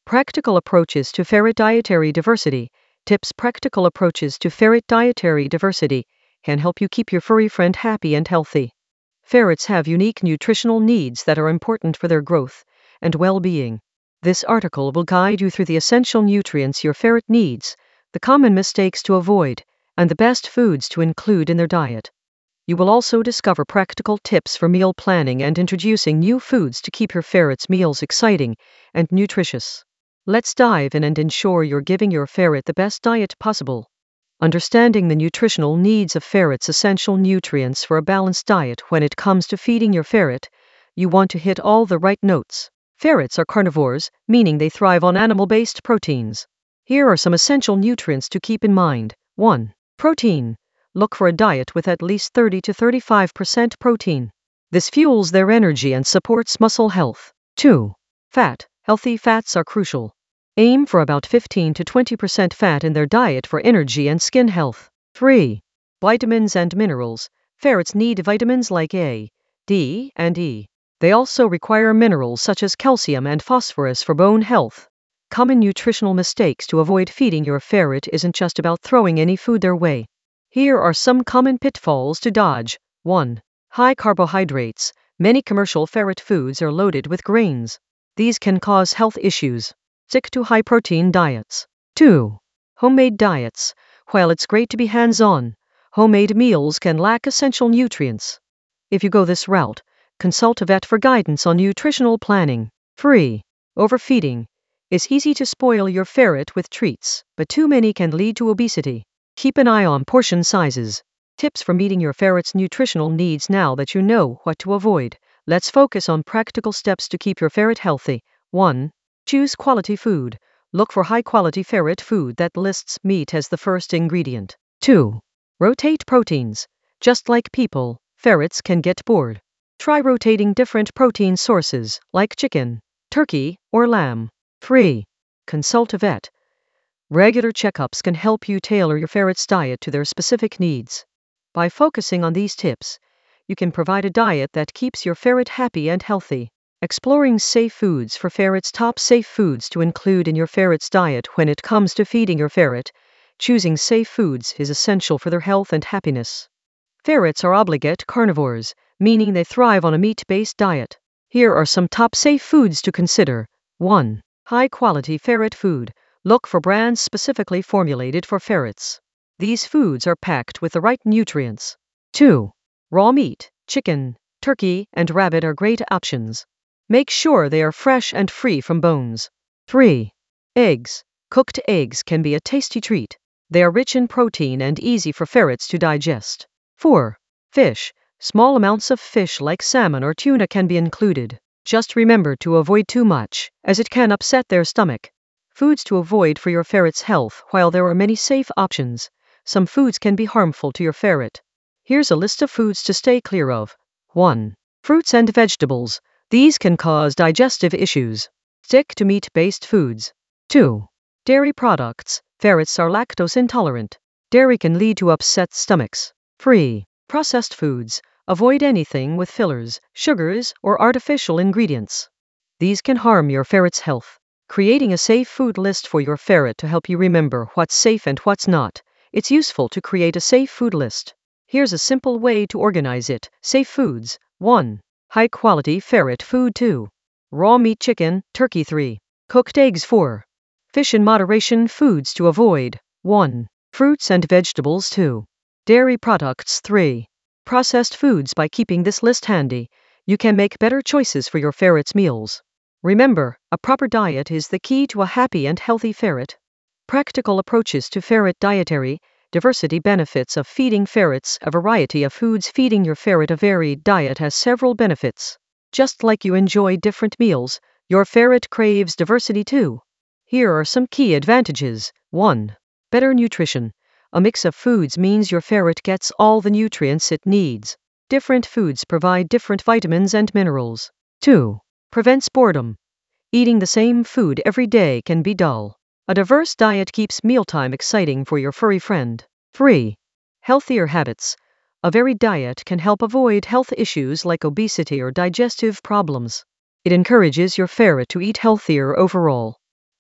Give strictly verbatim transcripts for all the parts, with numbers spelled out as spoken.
Practical approaches to ferret dietary diversity. Tips. Practical approaches to ferret dietary diversity can help you keep your furry friend happy and healthy. Ferrets have unique nutritional needs that are important for their growth and well-being. This article will guide you through the essential nutrients your ferret needs, the common mistakes to avoid, and the best foods to include in their diet. You will also discover practical tips for meal planning and introducing new foods to keep your ferret's meals exciting and nutritious. Let's dive in and ensure you're giving your ferret the best diet possible. Understanding the nutritional needs of ferrets. Essential nutrients for a balanced diet. When it comes to feeding your ferret, you want to hit all the right notes. Ferrets are carnivores, meaning they thrive on animal-based proteins. Here are some essential nutrients to keep in mind. one. Protein. Look for a diet with at least thirty to thirty-five percent protein. This fuels their energy and supports muscle health. two. Fat. Healthy fats are crucial. Aim for about fifteen to twenty percent fat in their diet for energy and skin health. three. Vitamins and minerals. Ferrets need vitamins like A, D, and E. They also require minerals such as calcium and phosphorus for bone health. Common nutritional mistakes to avoid. Feeding your ferret isn't just about throwing any food their way. Here are some common pitfalls to dodge. one. High carbohydrates. Many commercial ferret foods are loaded with grains. These can cause health issues. Stick to high-protein diets. two. Homemade diets. While it's great to be hands-on, homemade meals can lack essential nutrients. If you go this route, consult a vet for guidance on nutritional planning. three. Overfeeding. It's easy to spoil your ferret with treats, but too many can lead to obesity. Keep an eye on portion sizes. Tips for meeting your ferret's nutritional needs. Now that you know what to avoid, let's focus on practical steps to keep your ferret healthy. one. Choose quality food. Look for high-quality ferret food that lists meat as the first ingredient. two. Rotate proteins. Just like people, ferrets can get bored. Try rotating different protein sources, like chicken, turkey, or lamb. three. Consult a vet. Regular checkups can help you tailor your ferret's diet to their specific needs. By focusing on these tips, you can provide a diet that keeps your ferret happy and healthy. Exploring safe foods for ferrets. Top safe foods to include in your ferret's diet. When it comes to feeding your ferret, choosing safe foods is essential for their health and happiness. Ferrets are obligate carnivores, meaning they thrive on a meat-based diet. Here are some top safe foods to consider. one. High-quality ferret food. Look for brands specifically formulated for ferrets. These foods are packed with the right nutrients. two. Raw meat. Chicken, turkey, and rabbit are great options. Make sure they are fresh and free from bones. three. Eggs. Cooked eggs can be a tasty treat. They are rich in protein and easy for ferrets to digest. four. Fish. Small amounts of fish like salmon or tuna can be included. Just remember to avoid too much, as it can upset their stomach. Foods to avoid for your ferret's health. While there are many safe options, some foods can be harmful to your ferret. Here's a list of foods to stay clear of. one. Fruits and vegetables. These can cause digestive issues. Stick to meat-based foods. two. Dairy products. Ferrets are lactose intolerant. Dairy can lead to upset stomachs. three. Processed foods. Avoid anything with fillers, sugars, or artificial ingredients. These can harm your ferret's health. Creating a safe food list for your ferret to help you remember what's safe and what's not. It's useful to create a safe food list. Here's a simple way to organize it. Safe foods. one. High-quality ferret food. two. Raw meat. Chicken, turkey. three. Cooked eggs. four. Fish in moderation. Foods to avoid. one. Fruits and vegetables. two. Dairy products. three. Processed foods. By keeping this list handy, you can make better choices for your ferret's meals. Remember, a proper diet is the key to a happy and healthy ferret. Practical approaches to ferret dietary diversity. Benefits of feeding ferrets a variety of foods. Feeding your ferret a varied diet has several benefits. Just like you enjoy different meals, your ferret craves diversity too. Here are some key advantages. one. Better nutrition. A mix of foods means your ferret gets all the nutrients it needs. Different foods provide different vitamins and minerals. two. Prevents boredom. Eating the same food every day can be dull. A diverse diet keeps mealtime exciting for your furry friend. three. Healthier habits. A varied diet can help avoid health issues like obesity or digestive problems. It encourages your ferret to eat healthier overall.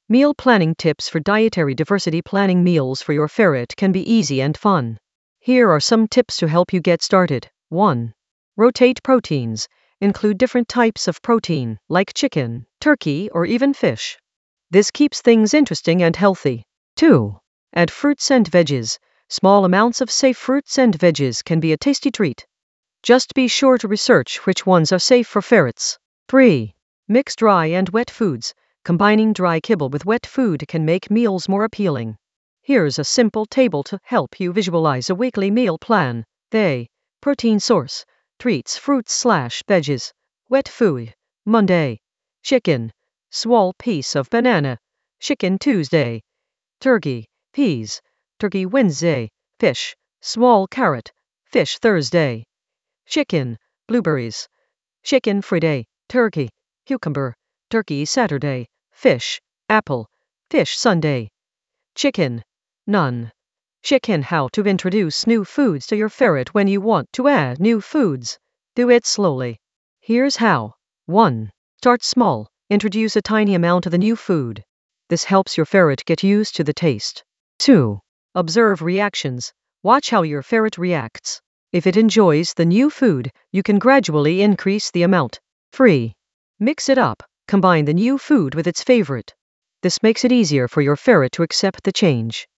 Meal planning tips for dietary diversity. Planning meals for your ferret can be easy and fun. Here are some tips to help you get started. one. Rotate proteins. Include different types of protein, like chicken, turkey, or even fish. This keeps things interesting and healthy. two. Add fruits and veggies. Small amounts of safe fruits and veggies can be a tasty treat. Just be sure to research which ones are safe for ferrets. three. Mix dry and wet foods. Combining dry kibble with wet food can make meals more appealing. Here's a simple table to help you visualize a weekly meal plan. Day. Protein source. Treats, fruits slash veggies. Wet food. Monday. Chicken. Small piece of banana. Chicken Tuesday. Turkey. Peas. Turkey Wednesday. Fish. Small carrot. Fish Thursday. Chicken. Blueberries. Chicken Friday. Turkey. Cucumber. Turkey Saturday. Fish. Apple. Fish Sunday. Chicken. None. Chicken. How to introduce new foods to your ferret. When you want to add new foods, do it slowly. Here's how. one. Start small. Introduce a tiny amount of the new food. This helps your ferret get used to the taste. two. Observe reactions. Watch how your ferret reacts. If it enjoys the new food, you can gradually increase the amount. three. Mix it up. Combine the new food with its favorite. This makes it easier for your ferret to accept the change.